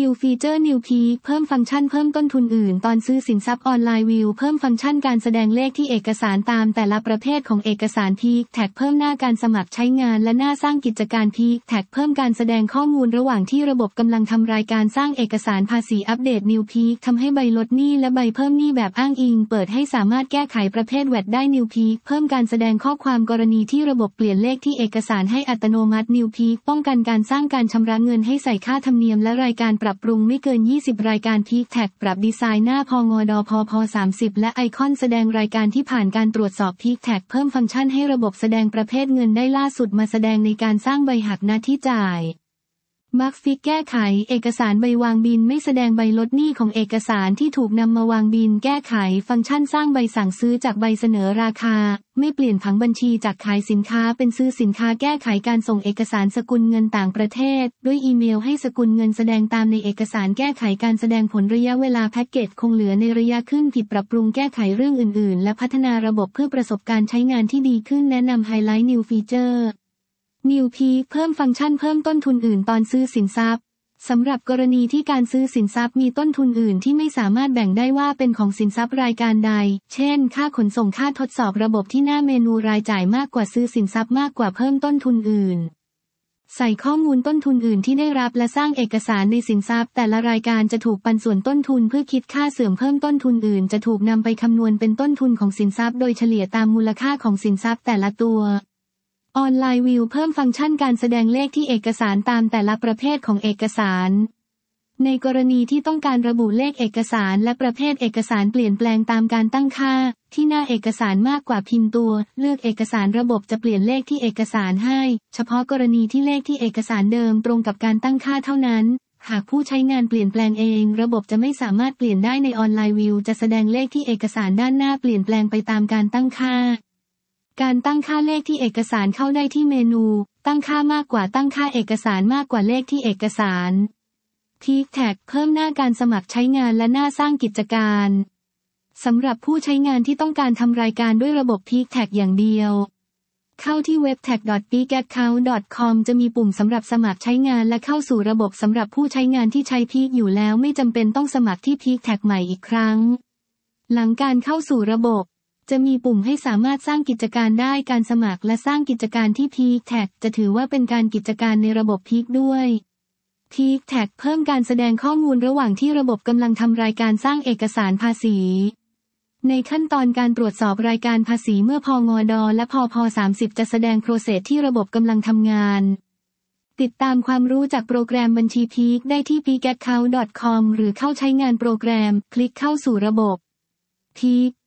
New Feature New Peak เพิ่มฟังก์ชันเพิ่มต้นทุนอื่นตอนซื้อสินทรัพย์ออนไลน์วิวเพิ่มฟังก์ชันการแสดงเลขที่เอกสารตามแต่ละประเภทของเอกสาร Peak Tag เพิ่มหน้าการสมัครใช้งานและหน้าสร้างกิจการ Peak Tag เพิ่มการแสดงข้อมูลระหว่างที่ระบบกำลังทำรายการสร้างเอกสารภาษีอัปเดต New Peak ทำให้ใบลดหนี้และใบเพิ่มหนี้แบบอ้างอิงเปิดให้สามารถแก้ไขประเภท VAT ได้ New Peak เพิ่มการแสดงข้อความกรณีที่ระบบเปลี่ยนเลขที่เอกสารให้อัตโนมัติ New Peak ป้องกันการสร้างการชำระเงินให้ใส่ค่าธรรมเนียมและรายการปรับปรุงไม่เกิน20 รายการ Peak Tag ปรับดีไซน์หน้าพงดพพ30และไอคอนแสดงรายการที่ผ่านการตรวจสอบ Peak Tag เพิ่มฟังก์ชันให้ระบบแสดงประเภทเงินได้ล่าสุดมาแสดงในการสร้างใบหักหน้าที่จ่ายมักฟิกแก้ไขเอกสารใบวางบินไม่แสดงใบลดหนี้ของเอกสารที่ถูกนำมาวางบินแก้ไขฟังก์ชันสร้างใบสั่งซื้อจากใบเสนอราคาไม่เปลี่ยนผังบัญชีจากขายสินค้าเป็นซื้อสินค้าแก้ไขการส่งเอกสารสกุลเงินต่างประเทศด้วยอีเมลให้สกุลเงินแสดงตามในเอกสารแก้ไขการแสดงผลระยะเวลาแพ็กเกจคงเหลือในระยะขึ้นผิดปรับปรุงแก้ไขเรื่องอื่นๆและพัฒนาระบบเพื่อประสบการณ์ใช้งานที่ดีขึ้นแนะนำไฮไลท์ New Feature New Peak เพิ่มฟังก์ชันเพิ่มต้นทุนอื่นตอนซื้อสินทรัพย์สำหรับกรณีที่การซื้อสินทรัพย์มีต้นทุนอื่นที่ไม่สามารถแบ่งได้ว่าเป็นของสินทรัพย์รายการใดเช่นค่าขนส่งค่าทดสอบระบบที่หน้าเมนูรายจ่ายมากกว่าซื้อสินทรัพย์มากกว่าเพิ่มต้นทุนอื่นใส่ข้อมูลต้นทุนอื่นที่ได้รับและสร้างเอกสารในสินทรัพย์แต่ละรายการจะถูกปันส่วนต้นทุนเพื่อคิดค่าเสื่อมเพิ่มต้นทุนอื่นจะถูกนำไปคำนวณเป็นต้นทุนของสินทรัพย์โดยเฉลี่ยตามมูลค่าของสินทรัพย์แต่ละตัวออนไลน์วิวเพิ่มฟังก์ชันการแสดงเลขที่เอกสารตามแต่ละประเภทของเอกสารในกรณีที่ต้องการระบุเลขเอกสารและประเภทเอกสารเปลี่ยนแปลงตามการตั้งค่าที่หน้าเอกสารมากกว่าพิมพ์ตัวเลือกเอกสารระบบจะเปลี่ยนเลขที่เอกสารให้เฉพาะกรณีที่เลขที่เอกสารเดิมตรงกับการตั้งค่าเท่านั้นหากผู้ใช้งานเปลี่ยนแปลงเองระบบจะไม่สามารถเปลี่ยนได้ในออนไลน์วิวจะแสดงเลขที่เอกสารด้านหน้าเปลี่ยนแปลงไปตามการตั้งค่าการตั้งค่าเลขที่เอกสารเข้าได้ที่เมนูตั้งค่ามากกว่าตั้งค่าเอกสารมากกว่าเลขที่เอกสาร Peak Tag เพิ่มหน้าการสมัครใช้งานและหน้าสร้างกิจการสำหรับผู้ใช้งานที่ต้องการทำรายการด้วยระบบ Peak Tag อย่างเดียวเข้าที่เว็บ tag.peakaccount.com จะมีปุ่มสำหรับสมัครใช้งานและเข้าสู่ระบบสำหรับผู้ใช้งานที่ใช้ Peak อยู่แล้วไม่จำเป็นต้องสมัครที่ Peak Tag ใหม่อีกครั้งหลังการเข้าสู่ระบบจะมีปุ่มให้สามารถสร้างกิจการได้การสมัครและสร้างกิจการที่ Peak Tag จะถือว่าเป็นการกิจการในระบบ Peak ด้วย Peak Tag เพิ่มการแสดงข้อมูลระหว่างที่ระบบกำลังทำรายการสร้างเอกสารภาษีในขั้นตอนการตรวจสอบรายการภาษีเมื่อพงด.และพพ30จะแสดงโปรเซสที่ระบบกำลังทำงานติดตามความรู้จากโปรแกรมบัญชี Peak ได้ที่ peakaccount.com หรือเข้าใช้งานโปรแกรมคลิกเข้าสู่ระบบ Peak